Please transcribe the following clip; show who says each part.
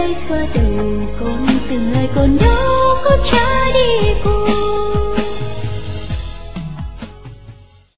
Speaker 1: tay xoa đầu con, từng lời con đâu có trả đi cô.